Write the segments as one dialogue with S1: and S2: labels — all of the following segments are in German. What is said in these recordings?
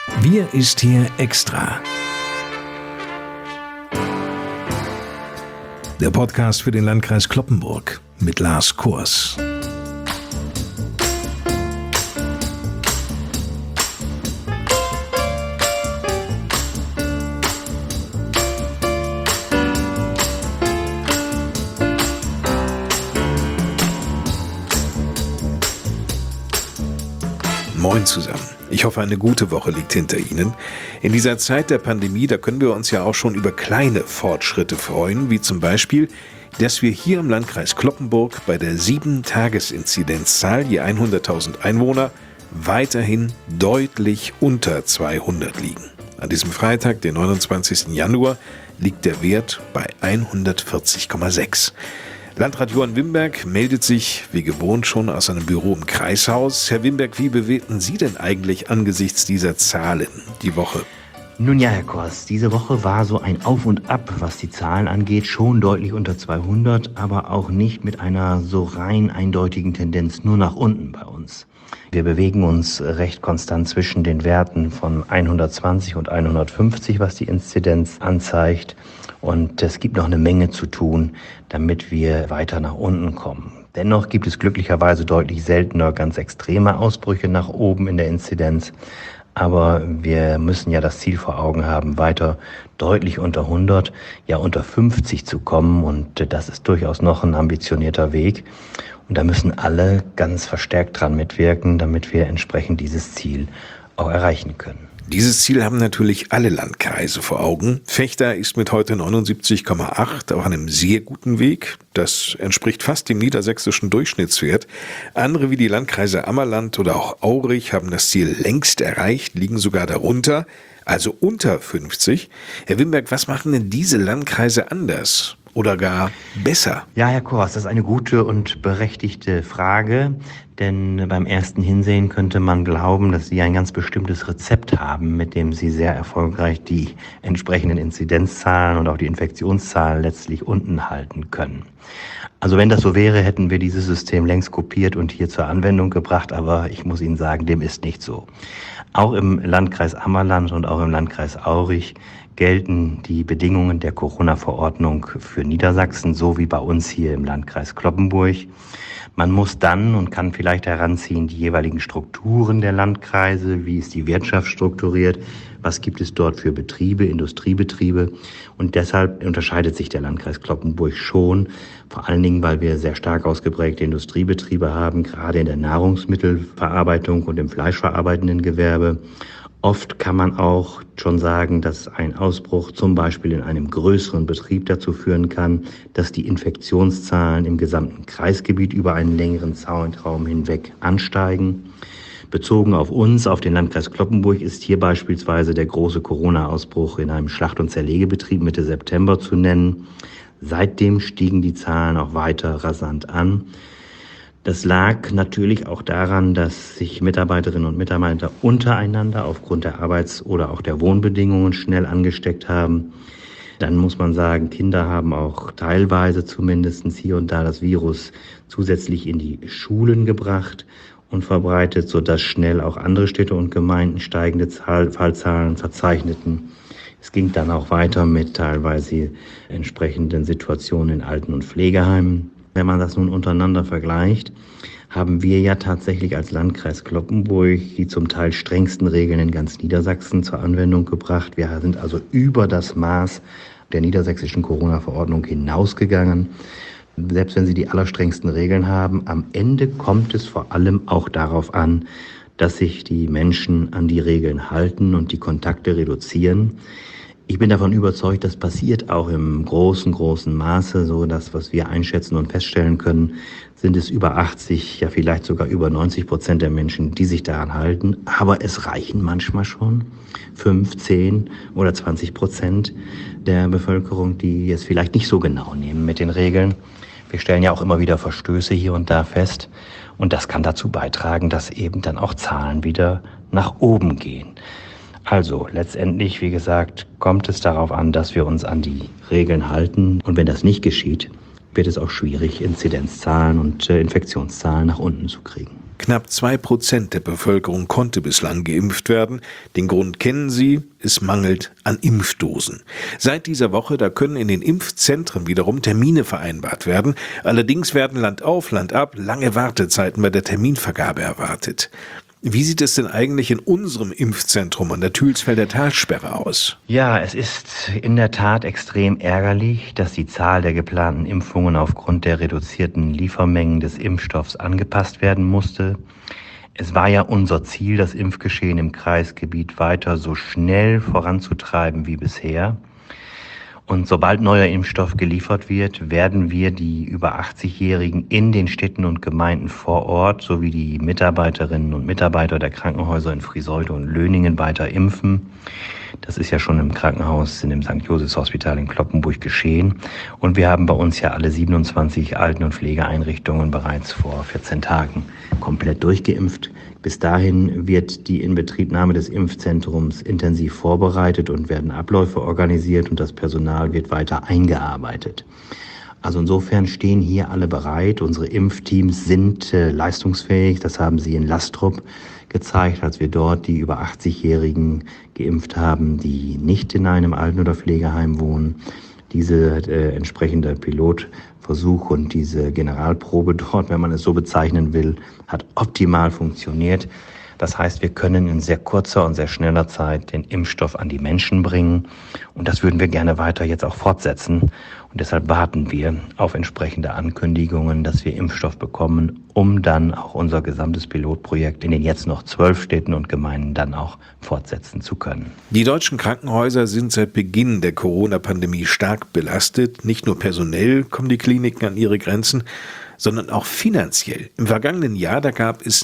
S1: Wir ist hier extra. Der Podcast für den Landkreis Cloppenburg mit Lars Kurs. Moin zusammen. Ich hoffe, eine gute Woche liegt hinter Ihnen. In dieser Zeit der Pandemie, da können wir uns ja auch schon über kleine Fortschritte freuen, wie zum Beispiel, dass wir hier im Landkreis Cloppenburg bei der 7-Tages-Inzidenzzahl je 100.000 Einwohner weiterhin deutlich unter 200 liegen. An diesem Freitag, den 29. Januar, liegt der Wert bei 140,6. Landrat Johann Wimberg meldet sich wie gewohnt schon aus seinem Büro im Kreishaus. Herr Wimberg, wie bewerten Sie denn eigentlich angesichts dieser Zahlen die Woche?
S2: Nun ja, Herr Kors, diese Woche war so ein Auf und Ab, was die Zahlen angeht, schon deutlich unter 200, aber auch nicht mit einer so rein eindeutigen Tendenz nur nach unten bei uns. Wir bewegen uns recht konstant zwischen den Werten von 120 und 150, was die Inzidenz anzeigt. Und es gibt noch eine Menge zu tun, damit wir weiter nach unten kommen. Dennoch gibt es glücklicherweise deutlich seltener ganz extreme Ausbrüche nach oben in der Inzidenz. Aber wir müssen ja das Ziel vor Augen haben, weiter deutlich unter 100, ja unter 50 zu kommen. Und das ist durchaus noch ein ambitionierter Weg. Und da müssen alle ganz verstärkt dran mitwirken, damit wir entsprechend dieses Ziel auch erreichen können.
S1: Dieses Ziel haben natürlich alle Landkreise vor Augen. Vechta ist mit heute 79,8 auf einem sehr guten Weg. Das entspricht fast dem niedersächsischen Durchschnittswert. Andere wie die Landkreise Ammerland oder auch Aurich haben das Ziel längst erreicht, liegen sogar darunter, also unter 50. Herr Wimberg, was machen denn diese Landkreise anders oder gar besser?
S2: Ja, Herr Kors, das ist eine gute und berechtigte Frage, denn beim ersten Hinsehen könnte man glauben, dass Sie ein ganz bestimmtes Rezept haben, mit dem Sie sehr erfolgreich die entsprechenden Inzidenzzahlen und auch die Infektionszahlen letztlich unten halten können. Also wenn das so wäre, hätten wir dieses System längst kopiert und hier zur Anwendung gebracht, aber ich muss Ihnen sagen, dem ist nicht so. Auch im Landkreis Ammerland und auch im Landkreis Aurich gelten die Bedingungen der Corona-Verordnung für Niedersachsen, so wie bei uns hier im Landkreis Cloppenburg. Man muss dann und kann vielleicht heranziehen die jeweiligen Strukturen der Landkreise, wie ist die Wirtschaft strukturiert, was gibt es dort für Betriebe, Industriebetriebe. Und deshalb unterscheidet sich der Landkreis Cloppenburg schon, vor allen Dingen, weil wir sehr stark ausgeprägte Industriebetriebe haben, gerade in der Nahrungsmittelverarbeitung und im fleischverarbeitenden Gewerbe. Oft kann man auch schon sagen, dass ein Ausbruch zum Beispiel in einem größeren Betrieb dazu führen kann, dass die Infektionszahlen im gesamten Kreisgebiet über einen längeren Zeitraum hinweg ansteigen. Bezogen auf uns, auf den Landkreis Cloppenburg, ist hier beispielsweise der große Corona-Ausbruch in einem Schlacht- und Zerlegebetrieb Mitte September zu nennen. Seitdem stiegen die Zahlen auch weiter rasant an. Das lag natürlich auch daran, dass sich Mitarbeiterinnen und Mitarbeiter untereinander aufgrund der Arbeits- oder auch der Wohnbedingungen schnell angesteckt haben. Dann muss man sagen, Kinder haben auch teilweise zumindest hier und da das Virus zusätzlich in die Schulen gebracht und verbreitet, sodass schnell auch andere Städte und Gemeinden steigende Fallzahlen verzeichneten. Es ging dann auch weiter mit teilweise entsprechenden Situationen in Alten- und Pflegeheimen. Wenn man das nun untereinander vergleicht, haben wir ja tatsächlich als Landkreis Cloppenburg die zum Teil strengsten Regeln in ganz Niedersachsen zur Anwendung gebracht. Wir sind also über das Maß der niedersächsischen Corona-Verordnung hinausgegangen. Selbst wenn Sie die allerstrengsten Regeln haben, am Ende kommt es vor allem auch darauf an, dass sich die Menschen an die Regeln halten und die Kontakte reduzieren. Ich bin davon überzeugt, das passiert auch im großen Maße, so dass, was wir einschätzen und feststellen können, sind es über 80, ja vielleicht sogar über 90% der Menschen, die sich daran halten. Aber es reichen manchmal schon 5, 10 oder 20% der Bevölkerung, die es vielleicht nicht so genau nehmen mit den Regeln. Wir stellen ja auch immer wieder Verstöße hier und da fest. Und das kann dazu beitragen, dass eben dann auch Zahlen wieder nach oben gehen. Also letztendlich, wie gesagt, kommt es darauf an, dass wir uns an die Regeln halten. Und wenn das nicht geschieht, wird es auch schwierig, Inzidenzzahlen und Infektionszahlen nach unten zu kriegen.
S1: Knapp 2% der Bevölkerung konnte bislang geimpft werden. Den Grund kennen Sie, es mangelt an Impfdosen. Seit dieser Woche, da können in den Impfzentren wiederum Termine vereinbart werden. Allerdings werden Land auf, Land ab lange Wartezeiten bei der Terminvergabe erwartet. Wie sieht es denn eigentlich in unserem Impfzentrum an der Thülsfelder Talsperre aus?
S2: Ja, es ist in der Tat extrem ärgerlich, dass die Zahl der geplanten Impfungen aufgrund der reduzierten Liefermengen des Impfstoffs angepasst werden musste. Es war ja unser Ziel, das Impfgeschehen im Kreisgebiet weiter so schnell voranzutreiben wie bisher. Und sobald neuer Impfstoff geliefert wird, werden wir die über 80-Jährigen in den Städten und Gemeinden vor Ort sowie die Mitarbeiterinnen und Mitarbeiter der Krankenhäuser in Friesolte und Löningen weiter impfen. Das ist ja schon im Krankenhaus in dem St. Josephs Hospital in Cloppenburg geschehen. Und wir haben bei uns ja alle 27 Alten- und Pflegeeinrichtungen bereits vor 14 Tagen komplett durchgeimpft. Bis dahin wird die Inbetriebnahme des Impfzentrums intensiv vorbereitet und werden Abläufe organisiert und das Personal wird weiter eingearbeitet. Also insofern stehen hier alle bereit. Unsere Impfteams sind leistungsfähig. Das haben sie in Lastrup gezeigt, als wir dort die über 80-Jährigen geimpft haben, die nicht in einem Alten- oder Pflegeheim wohnen. Diese entsprechende Pilotversuch und diese Generalprobe dort, wenn man es so bezeichnen will, hat optimal funktioniert. Das heißt, wir können in sehr kurzer und sehr schneller Zeit den Impfstoff an die Menschen bringen. Und das würden wir gerne weiter jetzt auch fortsetzen. Und deshalb warten wir auf entsprechende Ankündigungen, dass wir Impfstoff bekommen, um dann auch unser gesamtes Pilotprojekt in den jetzt noch 12 Städten und Gemeinden dann auch fortsetzen zu können.
S1: Die deutschen Krankenhäuser sind seit Beginn der Corona-Pandemie stark belastet. Nicht nur personell kommen die Kliniken an ihre Grenzen, sondern auch finanziell. Im vergangenen Jahr, da gab es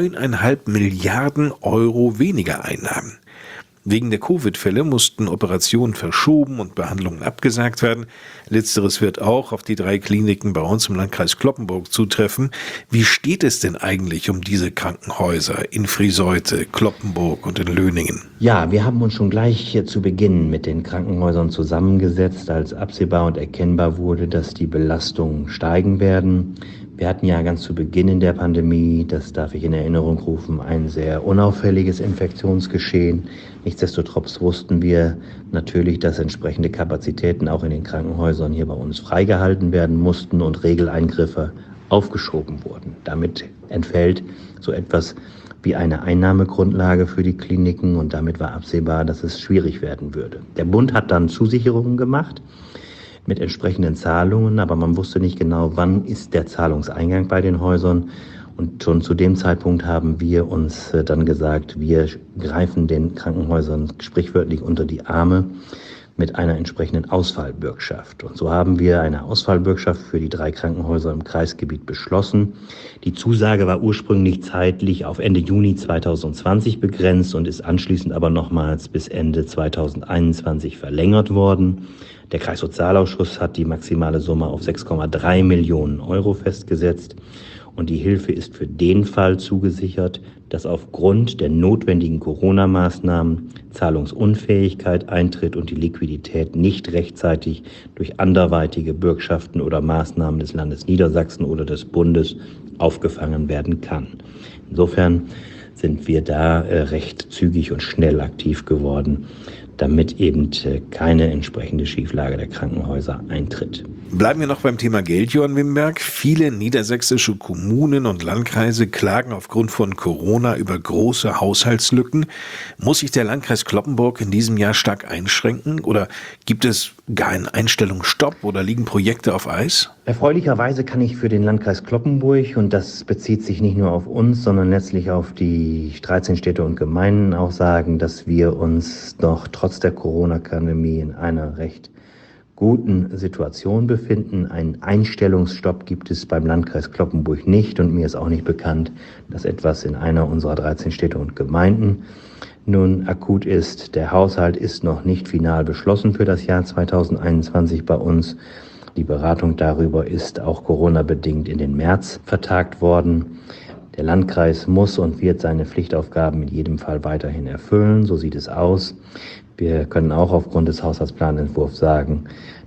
S1: 9,5 Milliarden Euro weniger Einnahmen. Wegen der Covid-Fälle mussten Operationen verschoben und Behandlungen abgesagt werden. Letzteres wird auch auf die 3 Kliniken bei uns im Landkreis Cloppenburg zutreffen. Wie steht es denn eigentlich um diese Krankenhäuser in Friesolte, Cloppenburg und in Löningen?
S2: Ja, wir haben uns schon gleich zu Beginn mit den Krankenhäusern zusammengesetzt, als absehbar und erkennbar wurde, dass die Belastungen steigen werden. Wir hatten ja ganz zu Beginn in der Pandemie, das darf ich in Erinnerung rufen, ein sehr unauffälliges Infektionsgeschehen. Nichtsdestotrotz wussten wir natürlich, dass entsprechende Kapazitäten auch in den Krankenhäusern hier bei uns freigehalten werden mussten und Regeleingriffe aufgeschoben wurden. Damit entfällt so etwas wie eine Einnahmegrundlage für die Kliniken und damit war absehbar, dass es schwierig werden würde. Der Bund hat dann Zusicherungen gemacht mit entsprechenden Zahlungen, aber man wusste nicht genau, wann ist der Zahlungseingang bei den Häusern. Und schon zu dem Zeitpunkt haben wir uns dann gesagt, wir greifen den Krankenhäusern sprichwörtlich unter die Arme mit einer entsprechenden Ausfallbürgschaft. Und so haben wir eine Ausfallbürgschaft für die 3 Krankenhäuser im Kreisgebiet beschlossen. Die Zusage war ursprünglich zeitlich auf Ende Juni 2020 begrenzt und ist anschließend aber nochmals bis Ende 2021 verlängert worden. Der Kreissozialausschuss hat die maximale Summe auf 6,3 Millionen Euro festgesetzt. Und die Hilfe ist für den Fall zugesichert, dass aufgrund der notwendigen Corona-Maßnahmen Zahlungsunfähigkeit eintritt und die Liquidität nicht rechtzeitig durch anderweitige Bürgschaften oder Maßnahmen des Landes Niedersachsen oder des Bundes aufgefangen werden kann. Insofern sind wir da recht zügig und schnell aktiv geworden, damit eben keine entsprechende Schieflage der Krankenhäuser eintritt.
S1: Bleiben wir noch beim Thema Geld, Johann Wimberg. Viele niedersächsische Kommunen und Landkreise klagen aufgrund von Corona über große Haushaltslücken. Muss sich der Landkreis Cloppenburg in diesem Jahr stark einschränken? Oder gibt es gar einen Einstellungsstopp oder liegen Projekte auf Eis?
S2: Erfreulicherweise kann ich für den Landkreis Cloppenburg, und das bezieht sich nicht nur auf uns, sondern letztlich auf die 13 Städte und Gemeinden auch sagen, dass wir uns doch trotz der Corona-Pandemie in einer recht guten Situation befinden. Einen Einstellungsstopp gibt es beim Landkreis Cloppenburg nicht und mir ist auch nicht bekannt, dass etwas in einer unserer 13 Städte und Gemeinden nun akut ist. Der Haushalt ist noch nicht final beschlossen für das Jahr 2021 bei uns. Die Beratung darüber ist auch Corona-bedingt in den März vertagt worden. Der Landkreis muss und wird seine Pflichtaufgaben in jedem Fall weiterhin erfüllen, so sieht es aus. Wir können auch aufgrund des Haushaltsplanentwurfs sagen,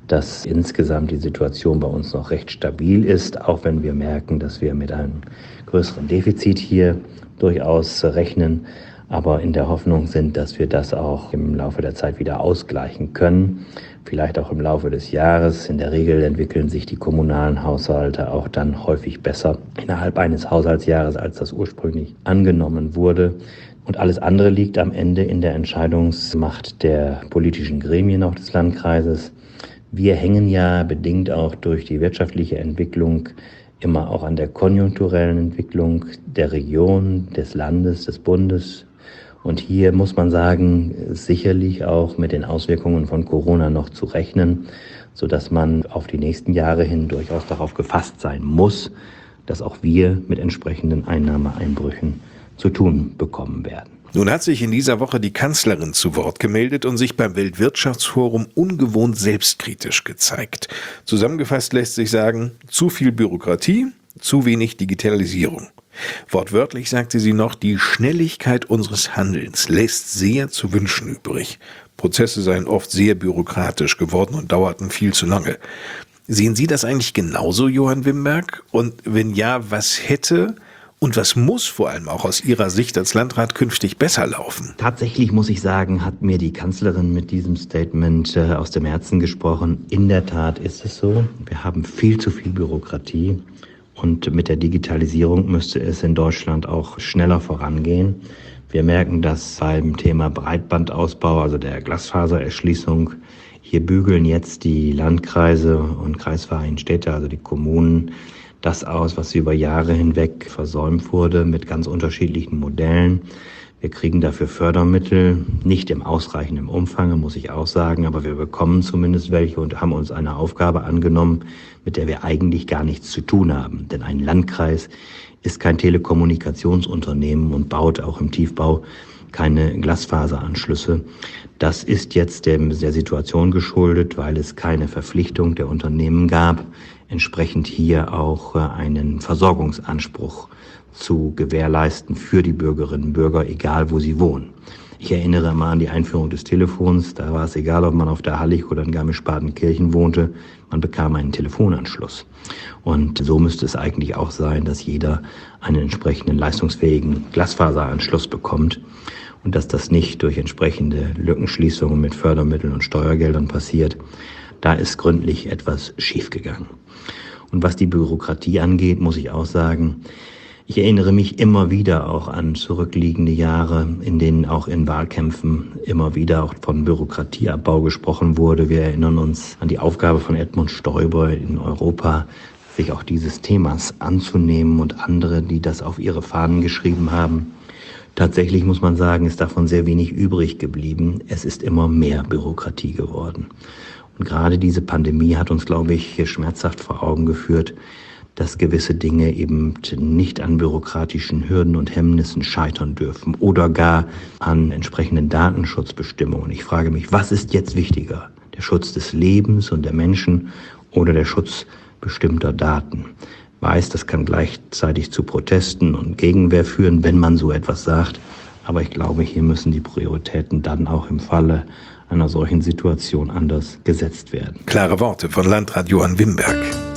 S2: dass insgesamt die Situation bei uns noch recht stabil ist, auch wenn wir merken, dass wir mit einem größeren Defizit hier durchaus rechnen, aber in der Hoffnung sind, dass wir das auch im Laufe der Zeit wieder ausgleichen können, vielleicht auch im Laufe des Jahres. In der Regel entwickeln sich die kommunalen Haushalte auch dann häufig besser innerhalb eines Haushaltsjahres, als das ursprünglich angenommen wurde. Und alles andere liegt am Ende in der Entscheidungsmacht der politischen Gremien auch des Landkreises. Wir hängen ja bedingt auch durch die wirtschaftliche Entwicklung immer auch an der konjunkturellen Entwicklung der Region, des Landes, des Bundes. Und hier muss man sagen, sicherlich auch mit den Auswirkungen von Corona noch zu rechnen, sodass man auf die nächsten Jahre hin durchaus darauf gefasst sein muss, dass auch wir mit entsprechenden Einnahmeeinbrüchen zu tun bekommen werden.
S1: Nun hat sich in dieser Woche die Kanzlerin zu Wort gemeldet und sich beim Weltwirtschaftsforum ungewohnt selbstkritisch gezeigt. Zusammengefasst lässt sich sagen, zu viel Bürokratie, zu wenig Digitalisierung. Wortwörtlich sagte sie noch, die Schnelligkeit unseres Handelns lässt sehr zu wünschen übrig. Prozesse seien oft sehr bürokratisch geworden und dauerten viel zu lange. Sehen Sie das eigentlich genauso, Johann Wimberg? Und wenn ja, was hätte und was muss vor allem auch aus Ihrer Sicht als Landrat künftig besser laufen?
S2: Tatsächlich muss ich sagen, hat mir die Kanzlerin mit diesem Statement aus dem Herzen gesprochen. In der Tat ist es so. Wir haben viel zu viel Bürokratie und mit der Digitalisierung müsste es in Deutschland auch schneller vorangehen. Wir merken das beim Thema Breitbandausbau, also der Glasfasererschließung. Hier bügeln jetzt die Landkreise und kreisfreien Städte, also die Kommunen, das aus, was über Jahre hinweg versäumt wurde, mit ganz unterschiedlichen Modellen. Wir kriegen dafür Fördermittel, nicht im ausreichenden Umfang, muss ich auch sagen, aber wir bekommen zumindest welche und haben uns eine Aufgabe angenommen, mit der wir eigentlich gar nichts zu tun haben. Denn ein Landkreis ist kein Telekommunikationsunternehmen und baut auch im Tiefbau keine Glasfaseranschlüsse. Das ist jetzt der Situation geschuldet, weil es keine Verpflichtung der Unternehmen gab, entsprechend hier auch einen Versorgungsanspruch zu gewährleisten für die Bürgerinnen und Bürger, egal wo sie wohnen. Ich erinnere mal an die Einführung des Telefons. Da war es egal, ob man auf der Hallig oder in Garmisch-Partenkirchen wohnte. Man bekam einen Telefonanschluss. Und so müsste es eigentlich auch sein, dass jeder einen entsprechenden leistungsfähigen Glasfaseranschluss bekommt. Und dass das nicht durch entsprechende Lückenschließungen mit Fördermitteln und Steuergeldern passiert. Da ist gründlich etwas schiefgegangen. Und was die Bürokratie angeht, muss ich auch sagen, ich erinnere mich immer wieder auch an zurückliegende Jahre, in denen auch in Wahlkämpfen immer wieder auch von Bürokratieabbau gesprochen wurde. Wir erinnern uns an die Aufgabe von Edmund Stoiber in Europa, sich auch dieses Themas anzunehmen und andere, die das auf ihre Fahnen geschrieben haben. Tatsächlich muss man sagen, ist davon sehr wenig übrig geblieben. Es ist immer mehr Bürokratie geworden. Und gerade diese Pandemie hat uns, glaube ich, schmerzhaft vor Augen geführt, dass gewisse Dinge eben nicht an bürokratischen Hürden und Hemmnissen scheitern dürfen oder gar an entsprechenden Datenschutzbestimmungen. Ich frage mich, was ist jetzt wichtiger? Der Schutz des Lebens und der Menschen oder der Schutz bestimmter Daten? Ich weiß, das kann gleichzeitig zu Protesten und Gegenwehr führen, wenn man so etwas sagt. Aber ich glaube, hier müssen die Prioritäten dann auch im Falle einer solchen Situation anders gesetzt werden.
S1: Klare Worte von Landrat Johann Wimberg.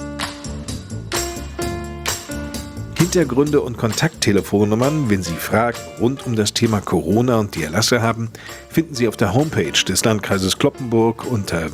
S1: Hintergründe und Kontakttelefonnummern, wenn Sie Fragen rund um das Thema Corona und die Erlasse haben, finden Sie auf der Homepage des Landkreises Cloppenburg unter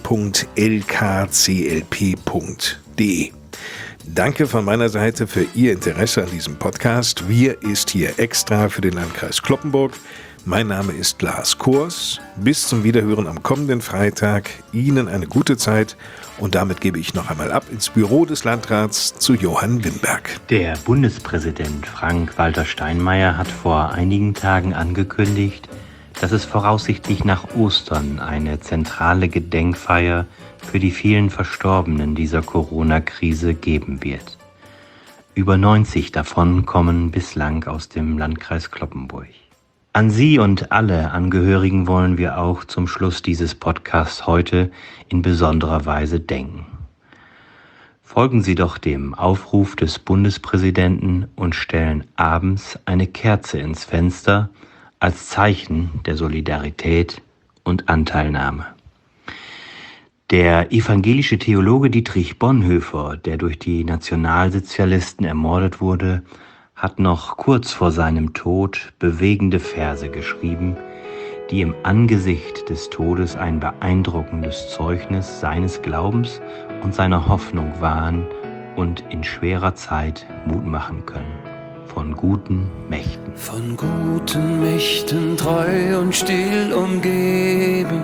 S1: www.lkclp.de. Danke von meiner Seite für Ihr Interesse an diesem Podcast. Wir ist hier extra für den Landkreis Cloppenburg. Mein Name ist Lars Kors. Bis zum Wiederhören am kommenden Freitag. Ihnen eine gute Zeit. Und damit gebe ich noch einmal ab ins Büro des Landrats zu Johann Wimberg.
S2: Der Bundespräsident Frank-Walter Steinmeier hat vor einigen Tagen angekündigt, dass es voraussichtlich nach Ostern eine zentrale Gedenkfeier für die vielen Verstorbenen dieser Corona-Krise geben wird. Über 90 davon kommen bislang aus dem Landkreis Cloppenburg. An Sie und alle Angehörigen wollen wir auch zum Schluss dieses Podcasts heute in besonderer Weise denken. Folgen Sie doch dem Aufruf des Bundespräsidenten und stellen abends eine Kerze ins Fenster als Zeichen der Solidarität und Anteilnahme. Der evangelische Theologe Dietrich Bonhoeffer, der durch die Nationalsozialisten ermordet wurde, hat noch kurz vor seinem Tod bewegende Verse geschrieben, die im Angesicht des Todes ein beeindruckendes Zeugnis seines Glaubens und seiner Hoffnung waren und in schwerer Zeit Mut machen können. Von guten Mächten.
S3: Von guten Mächten treu und still umgeben,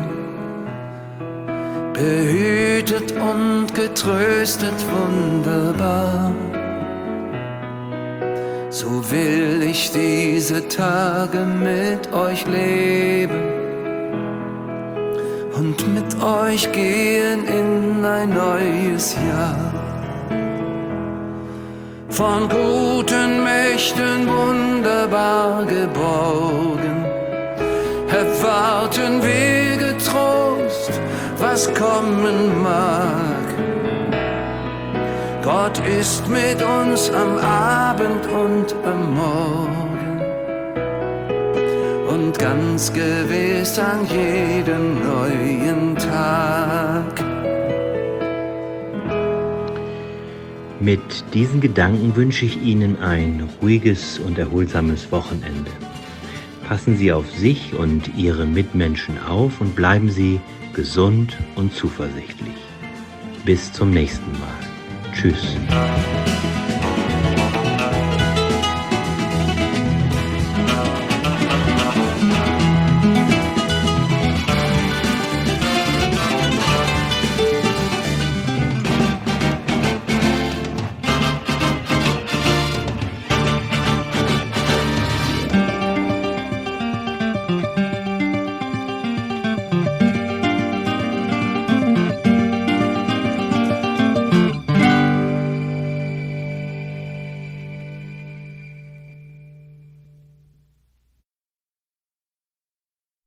S3: behütet und getröstet wunderbar. So will ich diese Tage mit euch leben und mit euch gehen in ein neues Jahr. Von guten Mächten wunderbar geborgen, erwarten wir getrost, was kommen mag. Gott ist mit uns am Abend und am Morgen und ganz gewiss an jedem neuen Tag.
S2: Mit diesen Gedanken wünsche ich Ihnen ein ruhiges und erholsames Wochenende. Passen Sie auf sich und Ihre Mitmenschen auf und bleiben Sie gesund und zuversichtlich. Bis zum nächsten Mal. Tschüss.